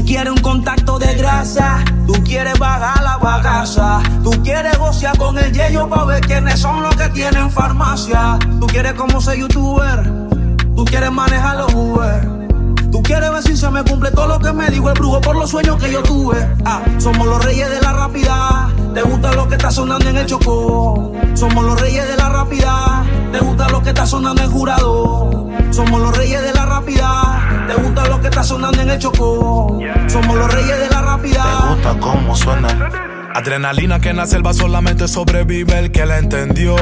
quieres un contacto de grasa, tú quieres bajar la bagaza, tú quieres gocear con el yeyo pa' ver quiénes son los que tienen farmacia. Tú quieres como ser youtuber, tú quieres manejar los Uber, tú quieres ver si se me cumple todo lo que me dijo el brujo por los sueños que yo tuve. Somos los reyes de la rapidez, te gusta lo que está sonando en el Chocó. Somos los reyes de la rapidez, te gusta lo que está sonando en Jurado. Somos los reyes de la rapidez, te gusta lo que está sonando en el Chocó. Somos los reyes de la rapidez. Te gusta cómo suena. Adrenalina que en la selva solamente sobrevive el que la entendió.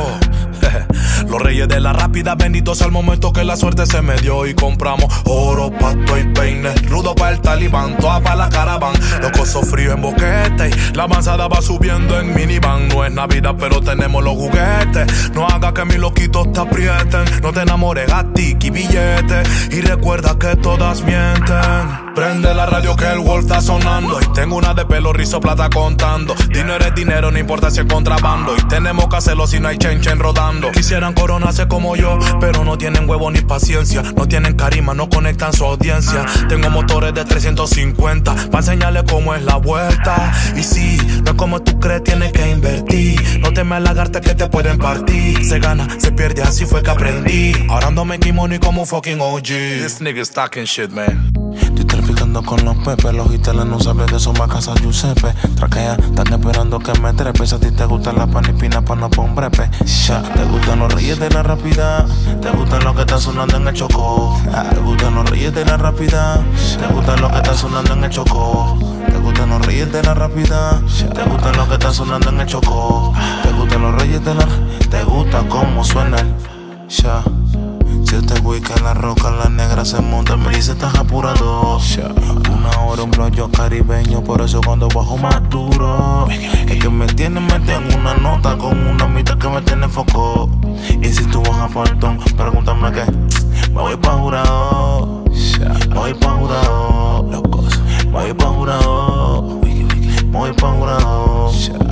Los reyes de la rápida, benditos al momento que la suerte se me dio. Y compramos oro, pasto y peine, rudo pa' el talibán, toda pa' la caravan. Los cosos fríos en boquete y la avanzada va subiendo en minivan. No es Navidad pero tenemos los juguetes. No haga que mis loquitos te aprieten. No te enamores, gatiki, billete. Y recuerda que todas mienten. Prende la radio que el Wolf está sonando. Y tengo una de pelo rizo plata contando. Dinero es dinero, no importa si es contrabando. Y tenemos que hacerlo si no hay chen rodando. Quisieran coronarse como yo, pero no tienen huevo ni paciencia. No tienen carisma, no conectan su audiencia. Tengo motores de 350 pa' enseñarles cómo es la vuelta. Y sí, no es como tú crees, tienes que invertir. No temes lagarte que te pueden partir. Se gana, se pierde, así fue que aprendí. Ahora ando making money como un fucking OG. This nigga's talking shit, man. Estoy traficando con los pepes. Los gitanos no saben que son más casas Giuseppe. Traquea, están esperando que me trepes. A ti te gustan las panipinas pa' no pon brepe. Te gustan los reyes de la rápida. Te gustan los que están sonando en el Chocó. Te gustan los reyes de la rápida. Te gustan los que están sonando en el Chocó. Te gustan los reyes de la rápida. Te gustan los que están sonando en el Chocó. Te gustan los reyes de la. Te gusta cómo suena el ya. Si este wiki en la roca, la negra se monta, me dice estás apurado. Una hora un bloyo caribeño, por eso cuando bajo más duro. Es que me tiene en una nota con una mitad que me tiene foco. Y si tú vas a faltón, pregúntame qué. Me voy pa' Jurado. Me voy pa' Jurado. Me voy pa' Jurado. Me voy pa' Jurado.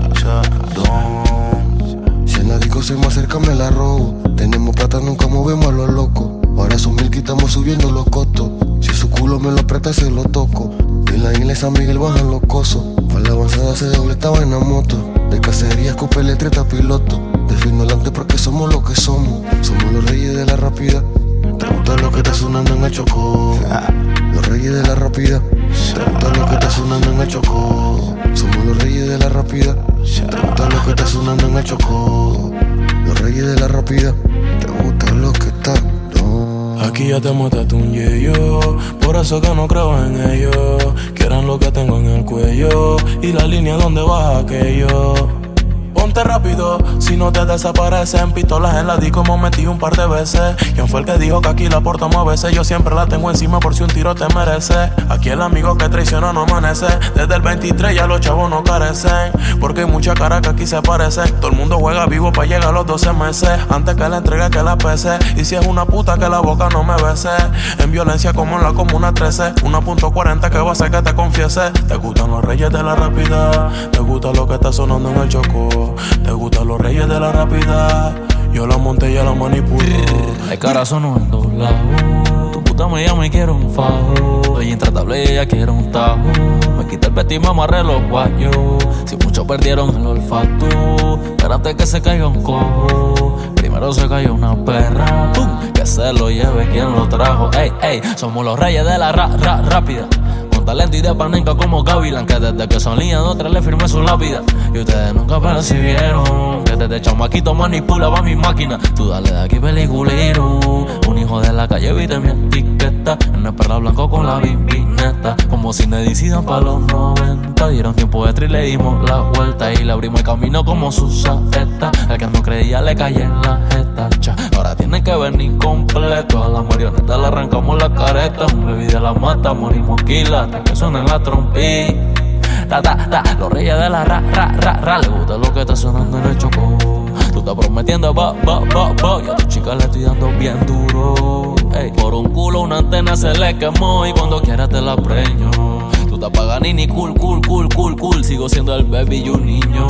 Si en la disco se me acerca me la robo. Tenemos plata, nunca movemos a los locos. Ahora son 1000 que estamos subiendo los costos. Si su culo me lo aprieta se lo toco. Y en la isla de San Miguel bajan los cosos. Pa' la avanzada se doble esta vaina moto. De cacería escupe letreta piloto. Defino delante porque somos lo que somos. Somos los reyes de la rápida. Te gusta lo que está sonando en el Chocó. Los reyes de la rápida. Te gusta lo que está sonando en el Chocó. Somos los reyes de la rápida. Te gusta lo que está sonando en el Chocó. Los reyes de la rápida. Te gusta lo que está. No. Aquí ya te montaste un yeyo. Por eso que no creo en ellos. Quieran lo que tengo en el cuello. Y la línea donde baja aquello. Ponte rápido, si no te desaparecen. Pistolas en la disco hemos metido un par de veces. ¿Quién fue el que dijo que aquí la portamos a veces? Yo siempre la tengo encima por si un tiro te merece. Aquí el amigo que traiciona no amanece. Desde el 23 ya los chavos no carecen. Porque hay mucha cara que aquí se parecen. Todo el mundo juega vivo pa' llegar a los 12 meses. Antes que la entregue que la pese. Y si es una puta que la boca no me bese. En violencia como en la comuna 13. 1.40 que va a hacer que te confiese. Te gustan los reyes de la rápida. Te gusta lo que está sonando en el Chocó. Te gustan los reyes de la rápida. Yo la monté y ya la manipulo. Hay corazón en todos lados. Tu puta me llama y quiero un fajo. Soy intratable y ella quiere un tajo. Me quita el vestido y me amarré los guayos. Si muchos perdieron el olfato. Espérate que se caiga un cojo. Primero se cayó una perra. ¡Pum! Que se lo lleve quien lo trajo. Ey, ey, somos los reyes de la rápida. Talento y de panenca como Gavilán. Que desde que salían otras le firmé su lápida. Y ustedes nunca percibieron que desde chamaquito manipulaba mi máquina. Tú dale de aquí peliculero. Un hijo de la calle viste mi etiqueta. En el perla blanco con la bimbineta. Como si me decidan pa' los 90. Dieron tiempo extra y le dimos la vuelta. Y le abrimos el camino como su saeta. El que no creía le caía en la jeta. Ahora tiene que venir completo. A la marioneta le arrancamos la careta. Un baby de la mata, morimos quila. Que suena en la trompí. Los reyes de la ra. Le gusta lo que está sonando en el Chocó. Tú estás prometiendo bo. Y a tu chica le estoy dando bien duro. Ey, por un culo una antena se le quemó. Y cuando quieras te la preño. Tú estás paganini cool. Sigo siendo el baby y un niño.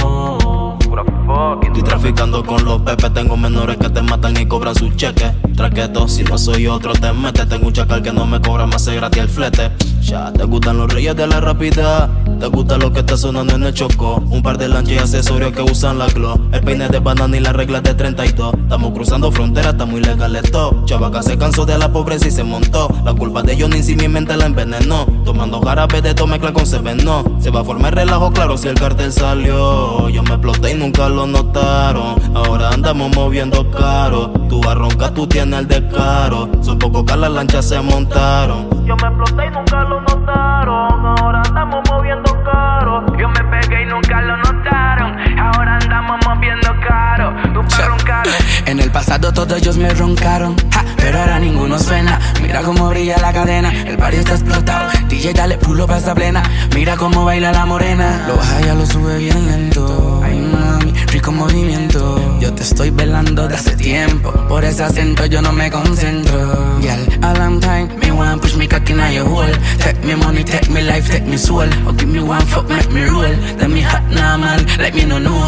Estoy traficando con los pepes. Tengo menores que te matan y cobran sus cheques. Traqueto, si no soy otro te mete. Tengo un chacal que no me cobra más, se gratis el flete. Ya, te gustan los reyes de la rapidez. Te gusta lo que está sonando en el choco. Un par de lanchas y accesorios que usan la glow. El peine de banana y las reglas de 32. Estamos cruzando fronteras, está muy legal esto. Chavaca se cansó de la pobreza y se montó. La culpa de Johnny si mi mente la envenenó. Tomando jarabe de todo mezcla con Seveno. Se va a formar relajo, claro, si el cartel salió. Yo me exploté y nunca lo notaron. Ahora andamos moviendo caro. Tú vas a roncar, tú tienes el descaro. Son pocos que las lanchas se montaron. Yo me exploté y nunca lo notaron. Ahora andamos moviendo caro. Yo me pegué y nunca lo notaron. Ahora andamos moviendo caro. Tú vas a roncar. En el pasado todos ellos me roncaron, pero ahora ninguno suena. Mira cómo brilla la cadena, el barrio está explotado. DJ dale pulo pa' esa plena. Mira cómo baila la morena. Lo baja ya lo sube bien lento. Ay mami, rico movimiento. Yo te estoy velando de hace tiempo. Por ese acento yo no me concentro. Girl, a long time, me want push me cock inna your hole. Take me money, take me life, take me soul. Or give me one fuck, make me roll. Let me hot now man, let me no know.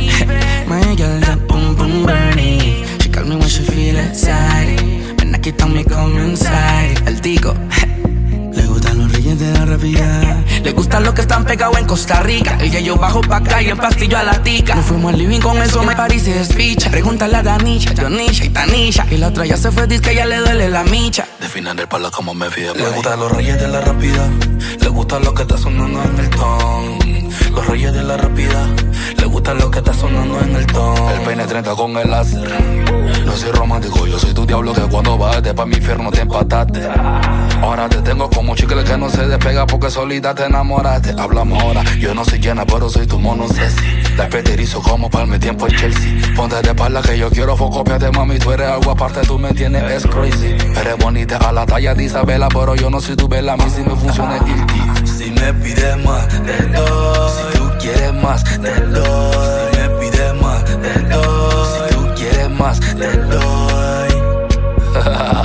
My girl that boom boom burning. She call me when she feel excited. Ven aquí me come inside. El tico. Le gustan los reyes de la rapidez. Le gustan los que están pegados en Costa Rica. El que yo bajo pa' acá y en pastillo a la tica. Nos fuimos al living con eso, me París se despicha. Pregúntale a Danisha, Jonisha y Tanisha. Y la otra ya se fue, dice que ya le duele la micha. De final del palo como me fío. Le gustan los reyes de la rapidez. Le gustan los que está sonando en el ton. Los reyes de la rapidez. Le gustan los que está sonando en el ton. El peine 30 con el láser. No soy romántico, yo soy tu diablo que cuando bajaste pa' mi infierno te empataste. Ahora te tengo como chicle que no se despega porque solita te enamoraste. Hablamos ahora, yo no soy llena pero soy tu mono sexy. La peterizo como para mi tiempo en Chelsea. Ponte de espalda que yo quiero focopiarte mami. Tú eres algo aparte, tú me entiendes, es crazy. Eres bonita a la talla de Isabela, pero yo no soy tu vela. A mí si me funciona el guilty. Si me pides más, te doy. Si tú quieres más, te doy. Si me pides más, te doy. Si tú quieres más, te doy.